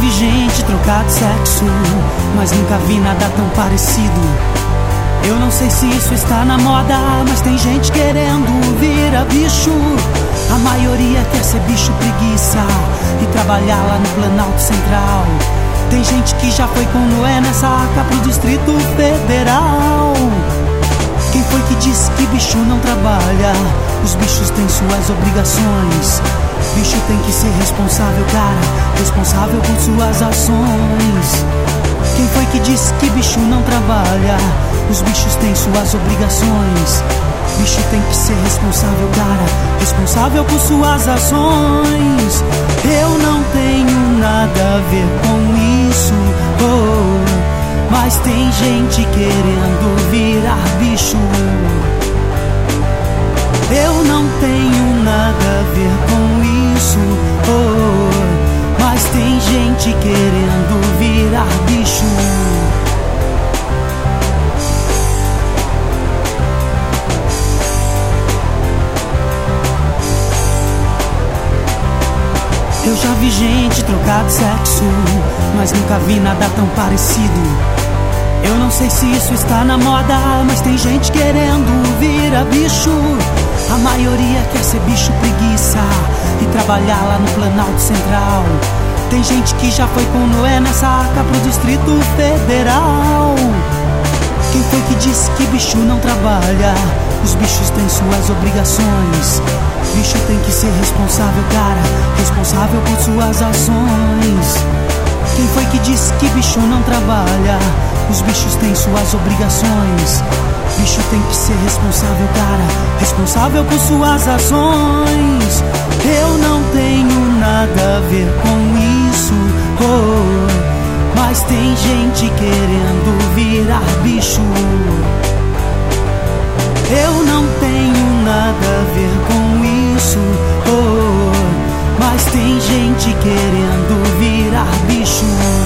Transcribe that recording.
vi gente trocar de sexo, mas nunca vi nada tão parecido. Eu não sei se isso está na moda, mas tem gente querendo virar bicho. A maioria quer ser bicho preguiça e trabalhar lá no Planalto Central. Tem gente que já foi com Noé nessa arca pro Distrito Federal. Quem foi que disse que bicho não trabalha? Os bichos têm suas obrigações. Bicho tem que ser responsável, cara, responsável por suas ações. Quem foi que disse que bicho não trabalha? Os bichos têm suas obrigações. Bicho tem que ser responsável, cara, responsável por suas ações. Eu não tenho nada a ver com isso, oh, mas tem gente querendo virar bicho. Eu não tenho nada a ver com isso, oh, mas tem gente querendo virar bicho. Eu já vi gente trocar de sexo, mas nunca vi nada tão parecido. Eu não sei se isso está na moda, mas tem gente querendo virar bicho. A maioria quer ser bicho preguiça e trabalhar lá no Planalto Central. Tem gente que já foi com Noé nessa arca pro Distrito Federal. Quem foi que disse que bicho não trabalha? Os bichos têm suas obrigações. Bicho tem que ser responsável, cara, responsável por suas ações. Quem foi que disse que bicho não trabalha? Os bichos têm suas obrigações. Bicho tem que ser responsável, cara, responsável por suas ações. Eu não tenho nada a ver com isso, oh, mas tem gente querendo virar bicho. Eu não tenho nada a ver com isso, oh, mas tem gente querendo virar bicho.